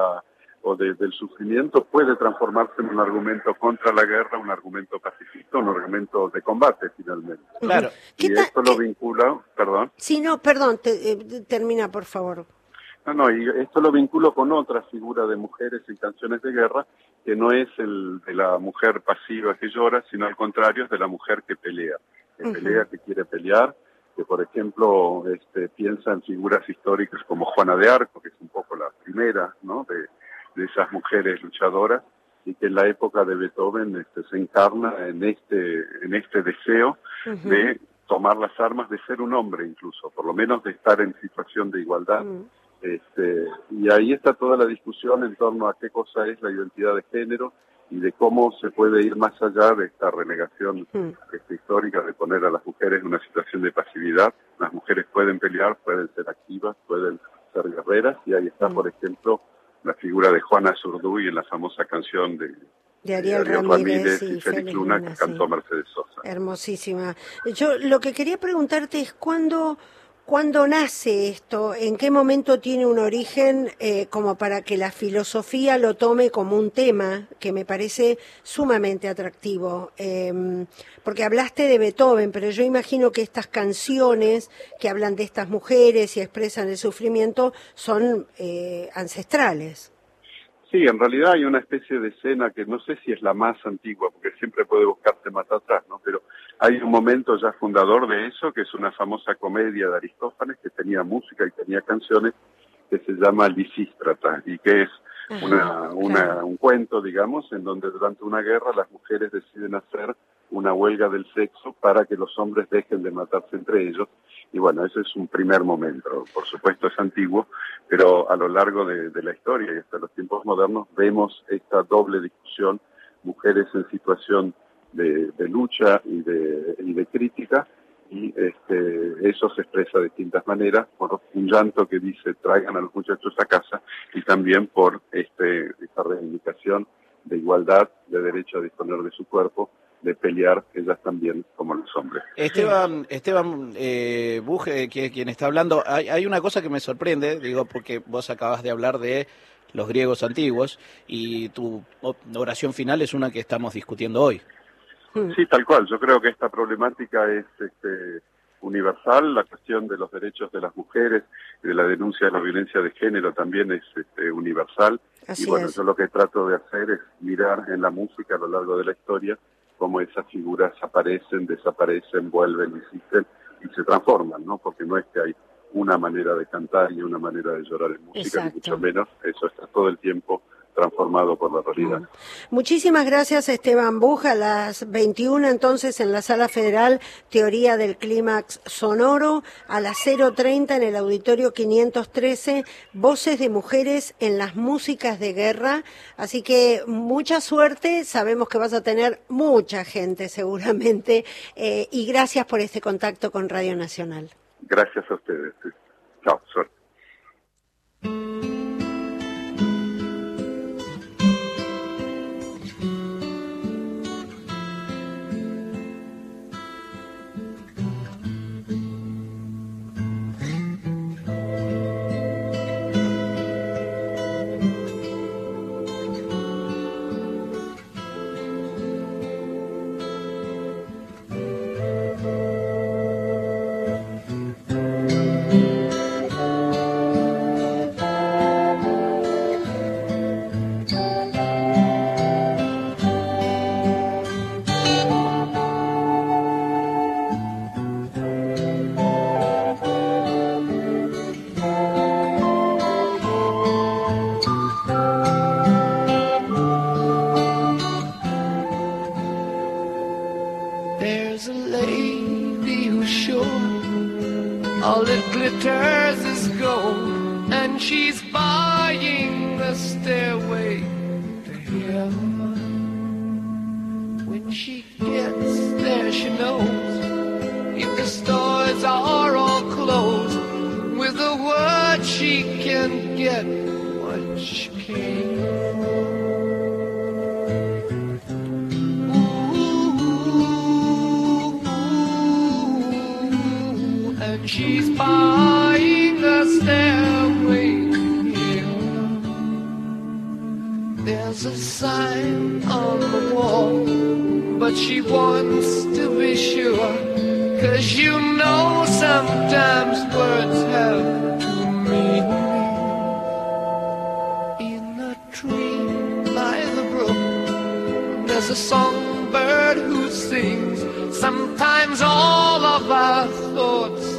del sufrimiento puede transformarse en un argumento contra la guerra, un argumento pacifista, un argumento de combate finalmente. Claro. Y esto lo vincula, perdón. Sí, no, perdón, termina por favor. No, y esto lo vinculo con otra figura de mujeres en canciones de guerra, que no es el de la mujer pasiva que llora, sino al contrario, es de la mujer que pelea, que quiere pelear, que por ejemplo piensa en figuras históricas como Juana de Arco, que es un poco la primera, ¿no?, de esas mujeres luchadoras, y que en la época de Beethoven se encarna en este deseo de tomar las armas, de ser un hombre incluso, por lo menos de estar en situación de igualdad. Y ahí está toda la discusión en torno a qué cosa es la identidad de género y de cómo se puede ir más allá de esta relegación histórica de poner a las mujeres en una situación de pasividad. Las mujeres pueden pelear, pueden ser activas, pueden ser guerreras, y ahí está, por ejemplo, la figura de Juana Zurduy en la famosa canción de Ariel Ramírez y Félix Luna, que cantó Mercedes Sosa. Hermosísima. Yo lo que quería preguntarte es ¿cuándo nace esto? ¿En qué momento tiene un origen como para que la filosofía lo tome como un tema que me parece sumamente atractivo? Porque hablaste de Beethoven, pero yo imagino que estas canciones que hablan de estas mujeres y expresan el sufrimiento son ancestrales. Sí, en realidad hay una especie de escena que no sé si es la más antigua, porque siempre puede buscarse más atrás, ¿no? Pero hay un momento ya fundador de eso, que es una famosa comedia de Aristófanes, que tenía música y tenía canciones, que se llama Lisístrata, y que es un cuento, digamos, en donde durante una guerra las mujeres deciden hacer una huelga del sexo para que los hombres dejen de matarse entre ellos. Y bueno, ese es un primer momento. Por supuesto es antiguo, pero a lo largo de la historia y hasta los tiempos modernos vemos esta doble discusión, mujeres en situación de lucha y de crítica, y eso se expresa de distintas maneras, por un llanto que dice traigan a los muchachos a casa, y también por esta reivindicación de igualdad, de derecho a disponer de su cuerpo, de pelear ellas también como los hombres. Esteban Buje, que quien está hablando, hay una cosa que me sorprende, digo, porque vos acabas de hablar de los griegos antiguos y tu oración final es una que estamos discutiendo hoy. Sí, tal cual. Yo creo que esta problemática es universal. La cuestión de los derechos de las mujeres y de la denuncia de la violencia de género también es universal. Así y bueno, es. yo lo que trato de hacer es mirar en la música a lo largo de la historia cómo esas figuras aparecen, desaparecen, vuelven, existen y se transforman, ¿no? Porque no es que hay una manera de cantar y una manera de llorar en música, ni mucho menos. Eso está todo el tiempo transformado por la realidad. Muchísimas gracias, Esteban Buja. A las 21 entonces en la Sala Federal, Teoría del Clímax Sonoro. A las 0:30 en el Auditorio 513, Voces de Mujeres en las Músicas de Guerra. Así que mucha suerte, sabemos que vas a tener mucha gente seguramente, y gracias por este contacto con Radio Nacional. Gracias a ustedes. Chao, suerte. There's a lady who's sure all that glitters is gold, and she's buying the stairway to heaven. When she gets there, she knows if the stores are all closed, with a word she can get what she came for. She's buying a stairway here. There's a sign on the wall, but she wants to be sure, 'cause you know sometimes words have two meanings. In a tree by the brook, there's a songbird who sings. Sometimes all of our thoughts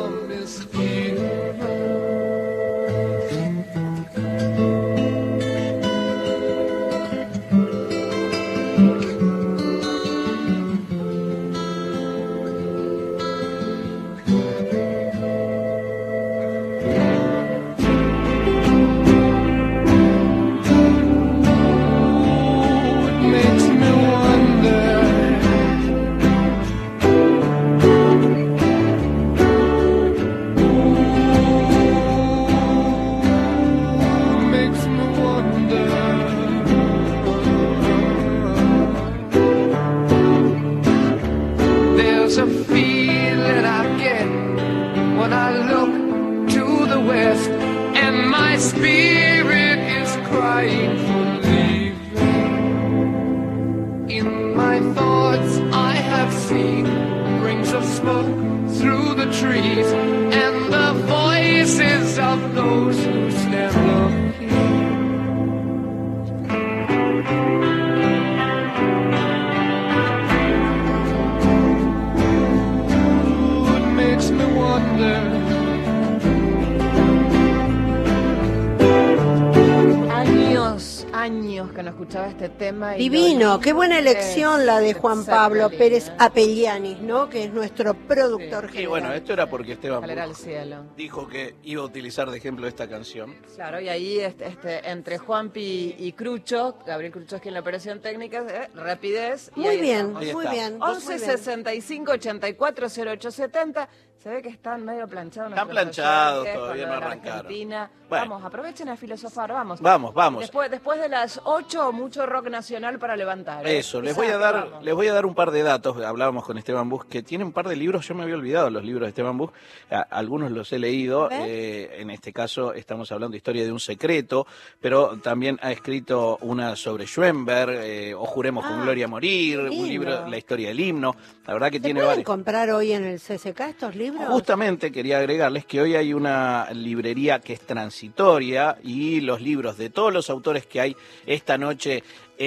este tema. Divino, qué buena elección la de Juan Pablo Pérez Apellianis, ¿no? Que es nuestro productor general. Y bueno, esto era porque Esteban al cielo dijo que iba a utilizar de ejemplo esta canción. Claro, y ahí entre Juanpi y Crucho, Gabriel Cruchowski en la operación técnica, rapidez. Muy bien, muy bien. 11 65 84 08 70. Se ve que están medio planchados. Están planchados, todavía no arrancaron. Argentina. Bueno. Vamos, aprovechen a filosofar, vamos. Vamos. Después de las 8, mucho rock nacional para levantar. Eso, les voy a dar un par de datos. Hablábamos con Esteban Busch, que tiene un par de libros. Yo me había olvidado los libros de Esteban Busch. Algunos los he leído. En este caso estamos hablando de Historia de un secreto, pero también ha escrito una sobre Schoenberg, O juremos con gloria a morir, un libro, La historia del himno. La verdad que tiene varios. ¿Pueden comprar hoy en el CCK estos libros? Justamente quería agregarles que hoy hay una librería que es transitoria y los libros de todos los autores que hay esta noche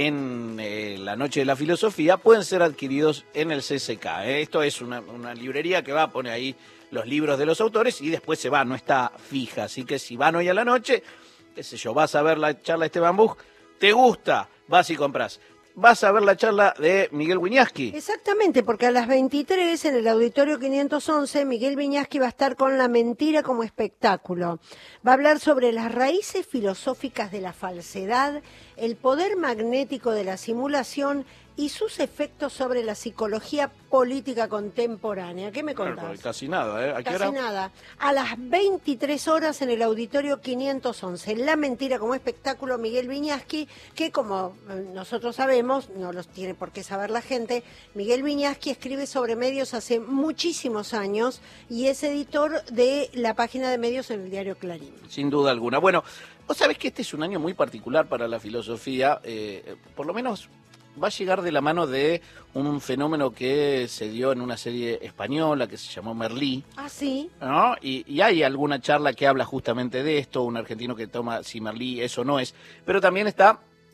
en la Noche de la Filosofía pueden ser adquiridos en el CCK. Esto es una librería que va a poner ahí los libros de los autores y después se va, no está fija. Así que si van hoy a la noche, qué sé yo, vas a ver la charla de Esteban Busch, te gusta, vas y compras. Vas a ver la charla de Miguel Wiñaski. Exactamente, porque a las 23 en el Auditorio 511 Miguel Wiñaski va a estar con La mentira como espectáculo. Va a hablar sobre las raíces filosóficas de la falsedad, el poder magnético de la simulación y sus efectos sobre la psicología política contemporánea. ¿Qué me contás? Bueno, casi nada, ¿eh? ¿A qué hora? Casi nada. A las 23 horas en el Auditorio 511. La mentira como espectáculo, Miguel Wiñaski, que como nosotros sabemos, no los tiene por qué saber la gente, Miguel Wiñaski escribe sobre medios hace muchísimos años y es editor de la página de medios en el diario Clarín. Sin duda alguna. Bueno, vos sabés que este es un año muy particular para la filosofía, por lo menos va a llegar de la mano de un fenómeno que se dio en una serie española que se llamó Merlí. Ah, sí. ¿No? Y hay alguna charla que habla justamente de esto, un argentino que toma si Merlí eso no es, pero también está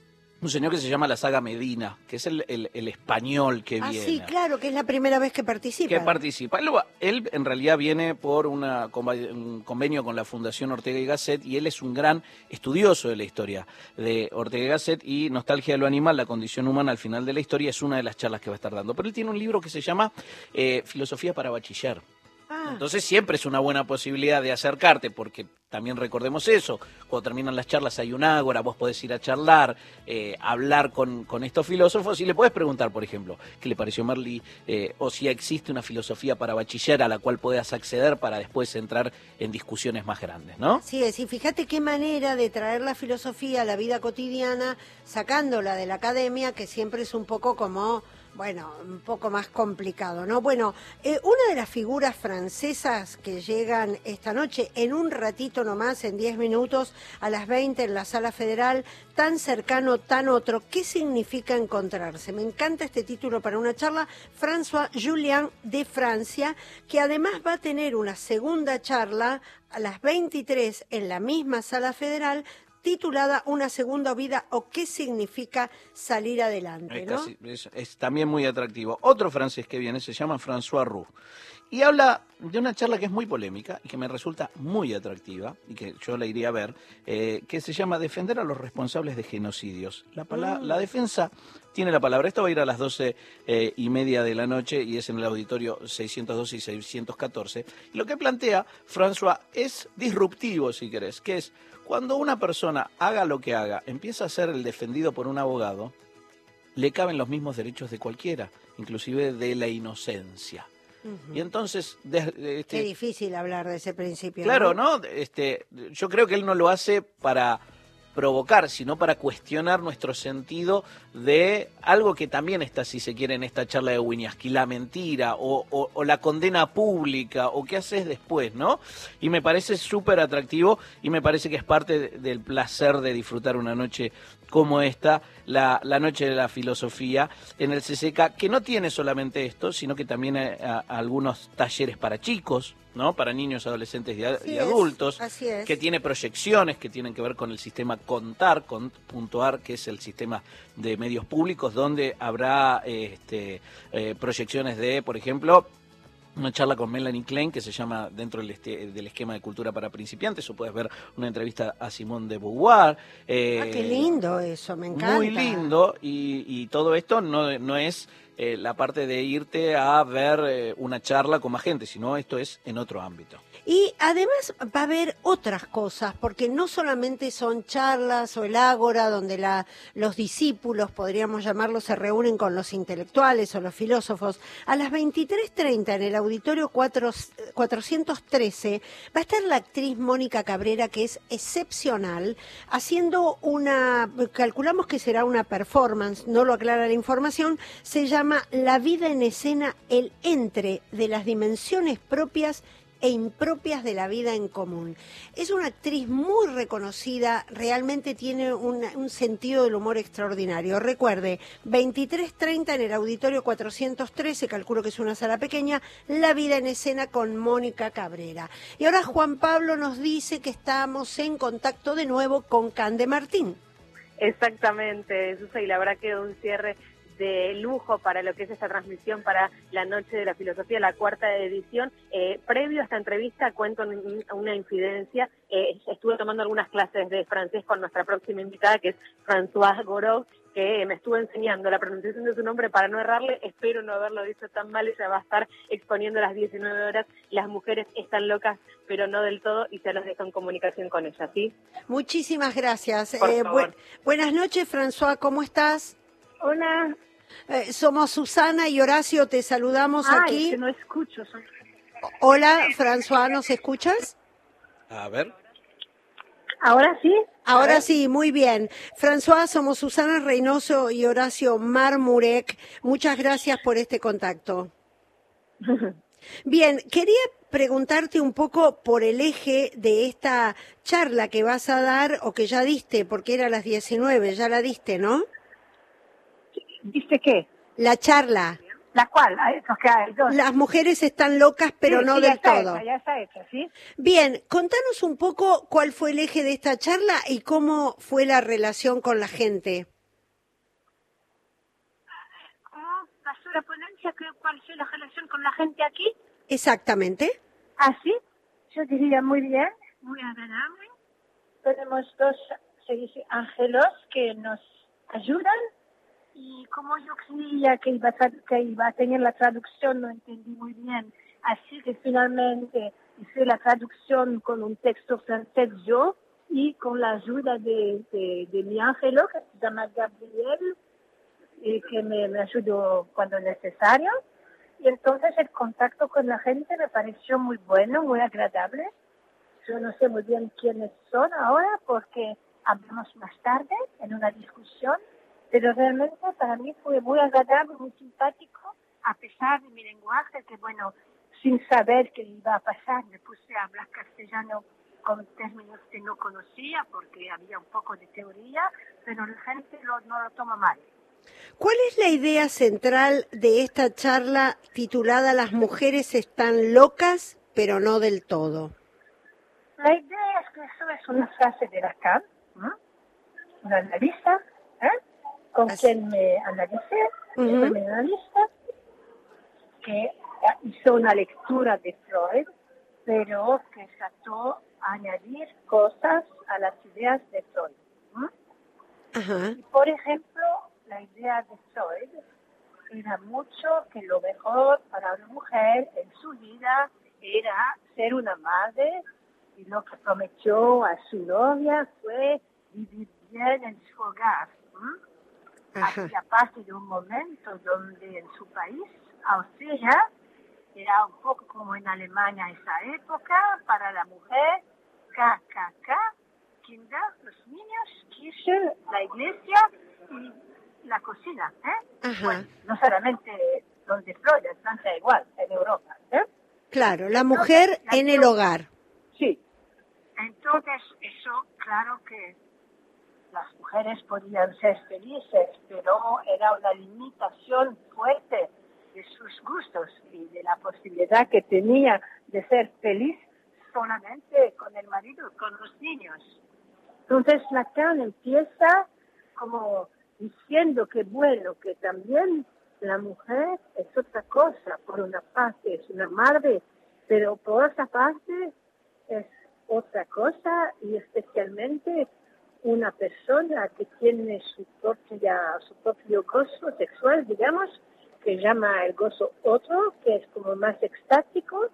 un señor que se llama la Saga Medina, que es el español que viene. Sí, claro, que es la primera vez que participa. Él en realidad viene por un convenio con la Fundación Ortega y Gasset, y él es un gran estudioso de la historia de Ortega y Gasset, y Nostalgia de lo Animal, la condición humana al final de la historia, es una de las charlas que va a estar dando. Pero él tiene un libro que se llama Filosofía para Bachiller. Entonces siempre es una buena posibilidad de acercarte, porque también recordemos eso, cuando terminan las charlas hay un ágora, vos podés ir a charlar, hablar con estos filósofos, y le podés preguntar, por ejemplo, qué le pareció Merli, o si existe una filosofía para bachiller a la cual puedas acceder para después entrar en discusiones más grandes, ¿no? Sí, y fíjate qué manera de traer la filosofía a la vida cotidiana, sacándola de la academia, que siempre es un poco como... Bueno, un poco más complicado, ¿no? Bueno, una de las figuras francesas que llegan esta noche, en un ratito nomás, en 10 minutos, a las 20 en la Sala Federal, tan cercano, tan otro, ¿qué significa encontrarse? Me encanta este título para una charla, François Jullien de Francia, que además va a tener una segunda charla a las 23 en la misma Sala Federal, titulada Una segunda vida o qué significa salir adelante, ¿no? Es también muy atractivo. Otro francés que viene se llama François Roux y habla de una charla que es muy polémica y que me resulta muy atractiva y que yo la iría a ver, que se llama Defender a los responsables de genocidios. La defensa tiene la palabra. Esto va a ir a las 12:30 de la noche y es en el auditorio 612 y 614. Y lo que plantea François es disruptivo, si querés, que es cuando una persona haga lo que haga, empieza a ser el defendido por un abogado, le caben los mismos derechos de cualquiera, inclusive de la inocencia. Y entonces... Qué difícil hablar de ese principio. Claro, ¿no? Yo creo que él no lo hace para provocar, sino para cuestionar nuestro sentido de algo que también está, si se quiere, en esta charla de Winiarski, la mentira o la condena pública o qué haces después, ¿no? Y me parece súper atractivo y me parece que es parte del placer de disfrutar una noche como esta, la noche de la filosofía en el CCK, que no tiene solamente esto, sino que también hay algunos talleres para chicos, ¿no? Para niños, adolescentes y adultos, que tiene proyecciones que tienen que ver con el sistema Contar, con .ar, que es el sistema de medios públicos, donde habrá proyecciones de, por ejemplo, una charla con Melanie Klein que se llama dentro del esquema de cultura para principiantes, o puedes ver una entrevista a Simone de Beauvoir. Qué lindo eso, me encanta. Muy lindo, y todo esto no es la parte de irte a ver una charla con más gente, sino esto es en otro ámbito. Y además va a haber otras cosas, porque no solamente son charlas o el ágora donde los discípulos, podríamos llamarlos, se reúnen con los intelectuales o los filósofos. A las 23:30 en el auditorio 413 va a estar la actriz Mónica Cabrera, que es excepcional, haciendo calculamos que será una performance, no lo aclara la información, se llama La vida en escena, el entre de las dimensiones propias e impropias de la vida en común. Es una actriz muy reconocida, realmente tiene un sentido del humor extraordinario. Recuerde, 23:30 en el auditorio 413, calculo que es una sala pequeña, La vida en escena con Mónica Cabrera. Y ahora Juan Pablo nos dice que estamos en contacto de nuevo con Cande Martín. Exactamente, Susa, y la verdad que un cierre de lujo para lo que es esta transmisión para la Noche de la Filosofía, la 4ª edición. Previo a esta entrevista cuento una infidencia. Estuve tomando algunas clases de francés con nuestra próxima invitada, que es Françoise Gouraud, que me estuvo enseñando la pronunciación de su nombre para no errarle. Espero no haberlo dicho tan mal. Ella va a estar exponiendo a las 19 horas. Las mujeres están locas, pero no del todo, y se los dejo en comunicación con ella, ¿sí? Muchísimas gracias. Por favor. Buenas noches, François, ¿cómo estás? Hola. Somos Susana y Horacio, te saludamos aquí. Que no escucho. Hola, François, ¿nos escuchas? A ver. ¿Ahora sí? Ahora sí, muy bien. François, somos Susana Reynoso y Horacio Marmurek. Muchas gracias por este contacto. Bien, quería preguntarte un poco por el eje de esta charla que vas a dar, o que ya diste, porque era a las 19, ya la diste, ¿no? ¿Viste qué? La charla. ¿La cual? Okay, Las mujeres están locas, pero no del todo. Ya está hecha, ¿sí? Bien, contanos un poco cuál fue el eje de esta charla y cómo fue la relación con la gente. la ponencia, ¿cuál es la relación con la gente aquí? Exactamente. ¿Ah, sí? Yo diría muy bien, muy agradable. Tenemos dos, se dice, ángelos que nos ayudan. Y como yo creía que iba a tener la traducción, no entendí muy bien. Así que finalmente hice la traducción con un texto francés yo y con la ayuda de mi ángelo, que se llama Gabriel, y que me ayudó cuando necesario. Y entonces el contacto con la gente me pareció muy bueno, muy agradable. Yo no sé muy bien quiénes son ahora porque hablamos más tarde en una discusión. Pero realmente para mí fue muy agradable, muy simpático, a pesar de mi lenguaje, que bueno, sin saber qué iba a pasar, me puse a hablar castellano con términos que no conocía, porque había un poco de teoría, pero la gente no lo toma mal. ¿Cuál es la idea central de esta charla titulada Las mujeres están locas, pero no del todo? La idea es que eso es una frase de Lacan, ¿no? Una analista, con quien me analicé, fue mi analista, que hizo una lectura de Freud, pero que trató a añadir cosas a las ideas de Freud. Y, por ejemplo, la idea de Freud era mucho que lo mejor para una mujer en su vida era ser una madre, y lo que prometió a su novia fue vivir bien en su hogar. Hacía parte de un momento donde en su país, Austria, era un poco como en Alemania esa época, para la mujer, KKK, Kinder, los niños, Kirche, la iglesia y la cocina. Bueno, no solamente donde Freud, en Francia igual, en Europa. Claro, la mujer en el hogar. Sí. Entonces, eso, claro que las mujeres podían ser felices, pero era una limitación fuerte de sus gustos y de la posibilidad que tenía de ser feliz solamente con el marido, con los niños. Entonces Lacan empieza como diciendo que bueno, que también la mujer es otra cosa. Por una parte es una madre, pero por otra parte es otra cosa y especialmente una persona que tiene su propio gozo sexual, digamos, que llama el gozo otro, que es como más extático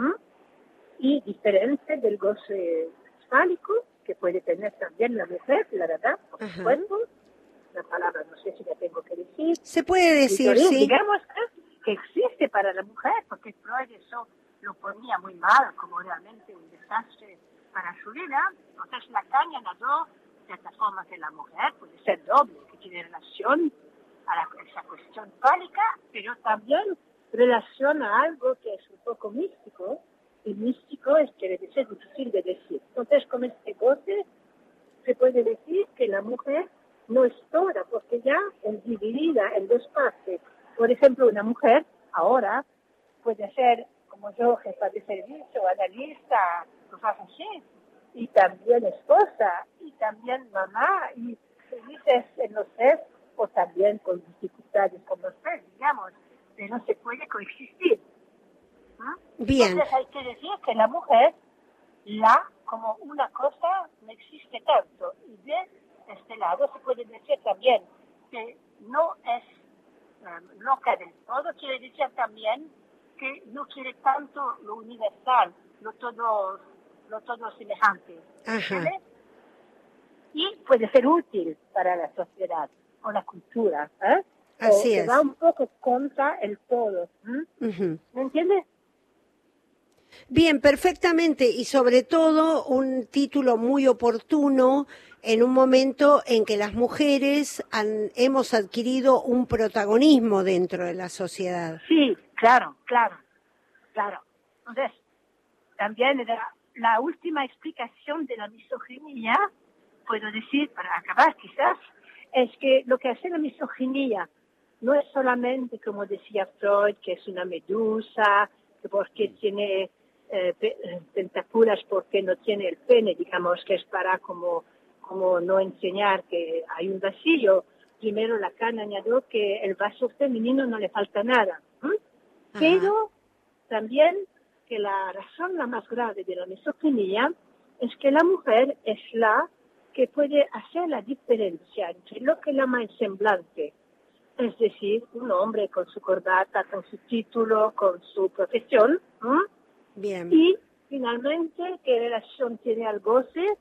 y diferente del gozo fálico, que puede tener también la mujer, la verdad, por supuesto. La palabra no sé si la tengo que decir. Se puede decir, sí. Digamos que existe para la mujer, porque Freud eso lo ponía muy mal, como realmente un desastre para su vida. Entonces Lacan añadió ciertas formas de la mujer, puede ser doble, que tiene relación a esa cuestión fálica, pero también relaciona algo que es un poco místico, y místico quiere decir difícil de decir. Entonces, con este goce, se puede decir que la mujer no es toda, porque ya es dividida en dos partes. Por ejemplo, una mujer ahora puede ser, como yo, jefa de servicio, analista, cosas así, y también esposa, y también mamá, y felices en los tres, o también con dificultades como los tres, digamos, pero se puede coexistir. Bien. Entonces hay que decir que la mujer, como una cosa, no existe tanto, y de este lado se puede decir también que no es loca del todo, quiere decir también que no quiere tanto lo universal, lo todo semejante. ¿Vale? Y puede ser útil para la sociedad o la cultura. Así o es. va un poco contra el todo. ¿Me entiendes? Bien, perfectamente, y sobre todo un título muy oportuno en un momento en que las mujeres hemos adquirido un protagonismo dentro de la sociedad. Sí, claro. Entonces, también la última explicación de la misoginia, puedo decir, para acabar quizás, es que lo que hace la misoginia no es solamente, como decía Freud, que es una medusa, que porque tiene tentáculos porque no tiene el pene, digamos, que es para como no enseñar que hay un vacío, primero Lacan añadió que el vaso femenino no le falta nada, pero también que la razón la más grave de la misoginia es que la mujer es la que puede hacer la diferencia entre lo que llama el semblante, es decir, un hombre con su corbata, con su título, con su profesión, Bien. y finalmente qué relación tiene al goce,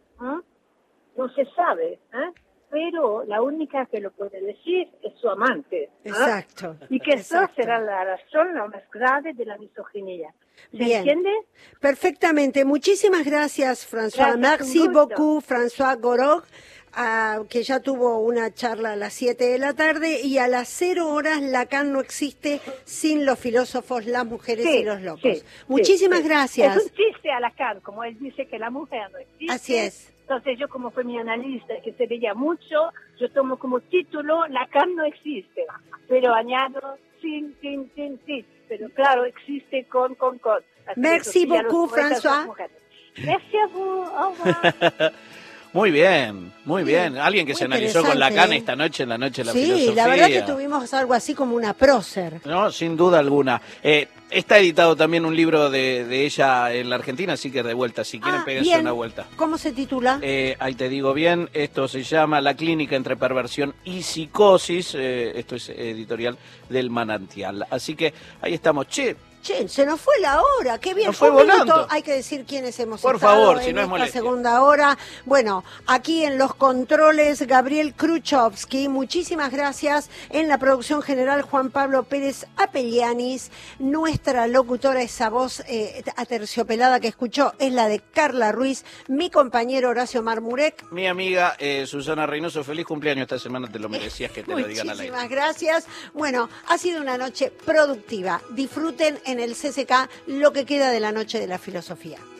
no se sabe, pero la única que lo puede decir es su amante. Exacto. Y que eso exacto. será la razón la más grave de la misoginia. ¿Se Bien. entiende? Perfectamente. Muchísimas gracias, François. Gracias, Merci un gusto. beaucoup, François Gorog, que ya tuvo una charla a las 7 de la tarde, y a las 0 horas Lacan no existe sin los filósofos, las mujeres Sí, y los locos. sí, Muchísimas sí. gracias. Es un chiste a Lacan, como él dice que la mujer no existe. Así es. Entonces yo, como fue mi analista, que se veía mucho, yo tomo como título Lacan no existe, pero añado sin. Pero claro, existe con. Así Merci que, Sofía, beaucoup, los poetas, François. las mujeres. Merci a vous, au revoir. Muy bien, muy bien. Alguien que muy se analizó con interesante, Lacan ¿eh? esta noche en la noche de la Sí, filosofía. la verdad que tuvimos algo así como una prócer. No, sin duda alguna. Está editado también un libro de ella en la Argentina, así que de vuelta, si quieren péguense bien. una vuelta. ¿Cómo se titula? Ahí te digo bien, esto se llama La clínica entre perversión y psicosis, esto es editorial del Manantial. Así que ahí estamos. Che, Se nos fue la hora, qué bien. Nos fue Un minuto, volando. hay que decir quiénes hemos Por estado favor, en si no es esta molestia. segunda hora. Bueno, aquí en los controles, Gabriel Kruchovsky, muchísimas gracias. En la producción general, Juan Pablo Pérez Apelianis. Nuestra locutora, esa voz aterciopelada que escuchó, es la de Carla Ruiz. Mi compañero Horacio Marmurek. mi amiga Susana Reynoso, feliz cumpleaños esta semana, te lo merecías que te lo digan al aire. Muchísimas gracias. Bueno, ha sido una noche productiva. Disfruten en el CCK lo que queda de la noche de la filosofía.